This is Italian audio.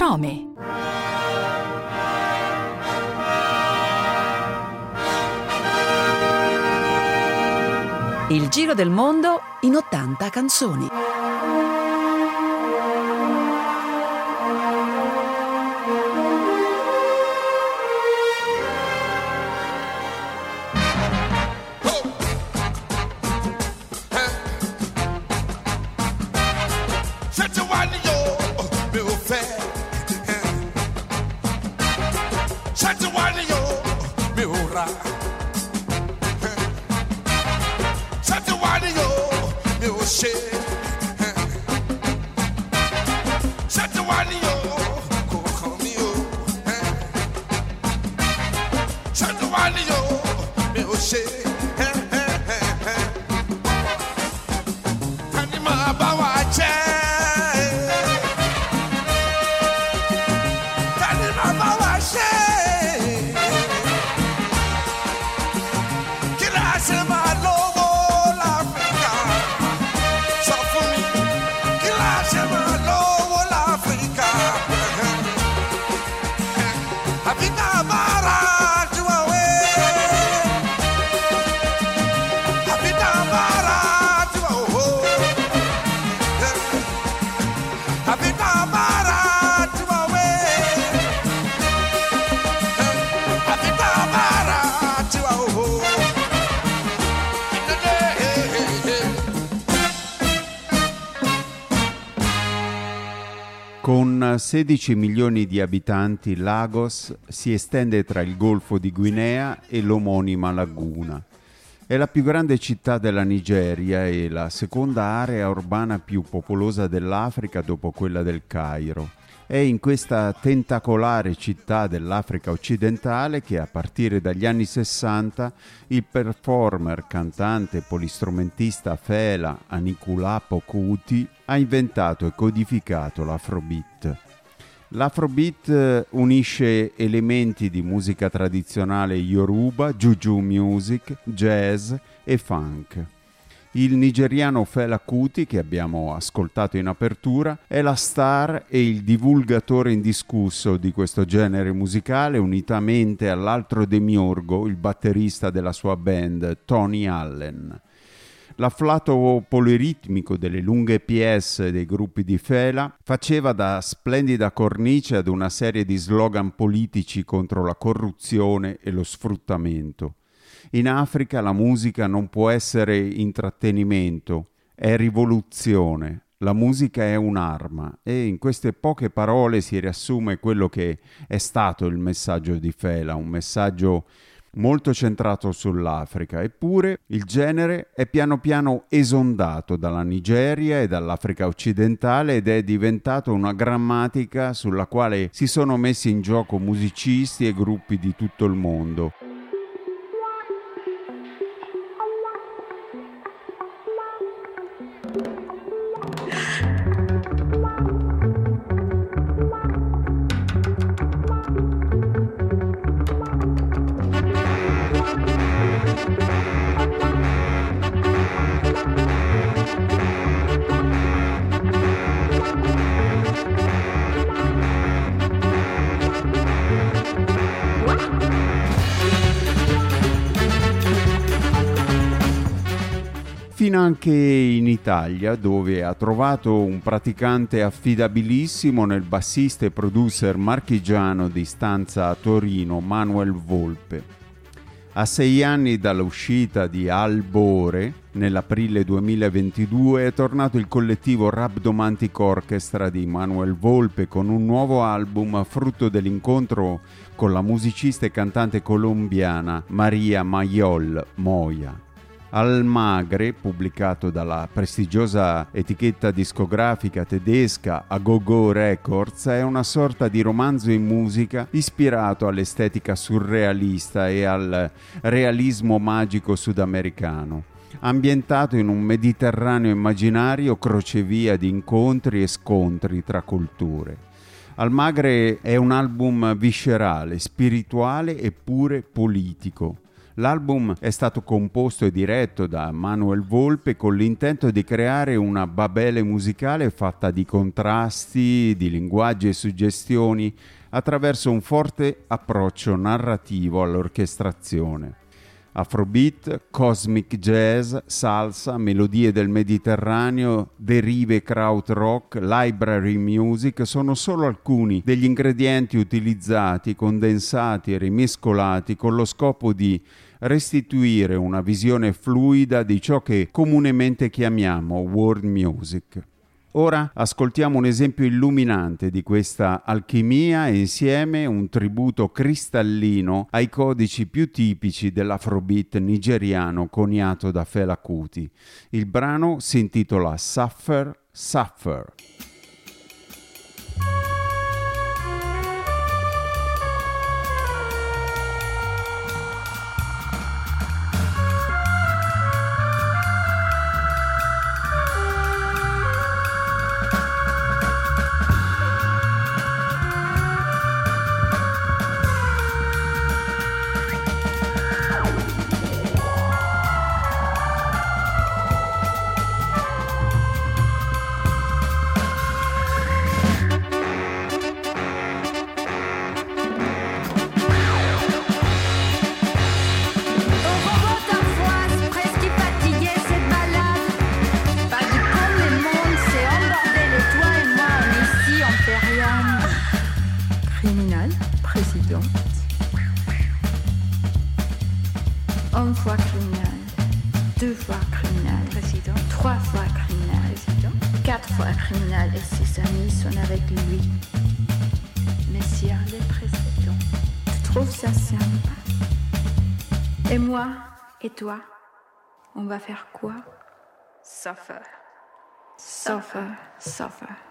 nome. Il giro del mondo in 80 canzoni. Con 16 milioni di abitanti, Lagos si estende tra il Golfo di Guinea e l'omonima laguna. È la più grande città della Nigeria e la seconda area urbana più popolosa dell'Africa dopo quella del Cairo. È in questa tentacolare città dell'Africa occidentale che a partire dagli anni 60 il performer, cantante e polistrumentista Fela Anikulapo Kuti ha inventato e codificato l'Afrobeat. L'Afrobeat unisce elementi di musica tradizionale Yoruba, Juju music, jazz e funk. Il nigeriano Fela Kuti, che abbiamo ascoltato in apertura, è la star e il divulgatore indiscusso di questo genere musicale, unitamente all'altro demiurgo, il batterista della sua band, Tony Allen. L'afflato poliritmico delle lunghe PS dei gruppi di Fela faceva da splendida cornice ad una serie di slogan politici contro la corruzione e lo sfruttamento. In Africa la musica non può essere intrattenimento, è rivoluzione. La musica è un'arma e in queste poche parole si riassume quello che è stato il messaggio di Fela, un messaggio molto centrato sull'Africa. Eppure il genere è piano piano esondato dalla Nigeria e dall'Africa occidentale ed è diventato una grammatica sulla quale si sono messi in gioco musicisti e gruppi di tutto il mondo. Fino anche in Italia, dove ha trovato un praticante affidabilissimo nel bassista e producer marchigiano di stanza a Torino, Manuel Volpe. A 6 anni dall'uscita di Albore, nell'aprile 2022, è tornato il collettivo Rhabdomantic Orchestra di Manuel Volpe con un nuovo album frutto dell'incontro con la musicista e cantante colombiana Maria Mayol Moya. Almagre, pubblicato dalla prestigiosa etichetta discografica tedesca Agogo Records, è una sorta di romanzo in musica ispirato all'estetica surrealista e al realismo magico sudamericano, ambientato in un Mediterraneo immaginario crocevia di incontri e scontri tra culture. Almagre è un album viscerale, spirituale eppure politico. L'album è stato composto e diretto da Manuel Volpe con l'intento di creare una babele musicale fatta di contrasti, di linguaggi e suggestioni attraverso un forte approccio narrativo all'orchestrazione. Afrobeat, cosmic jazz, salsa, melodie del Mediterraneo, derive krautrock, library music sono solo alcuni degli ingredienti utilizzati, condensati e rimescolati con lo scopo di restituire una visione fluida di ciò che comunemente chiamiamo world music. Ora ascoltiamo un esempio illuminante di questa alchimia e insieme un tributo cristallino ai codici più tipici dell'afrobeat nigeriano coniato da Fela Kuti. Il brano si intitola Suffer, Suffer. Une fois criminel, 2 fois criminel, président, 3 fois criminel, président, 4 fois criminel et ses amis sont avec lui. Monsieur le président, tu trouves ça sympa? Et moi et toi, on va faire quoi? Suffer, suffer, suffer.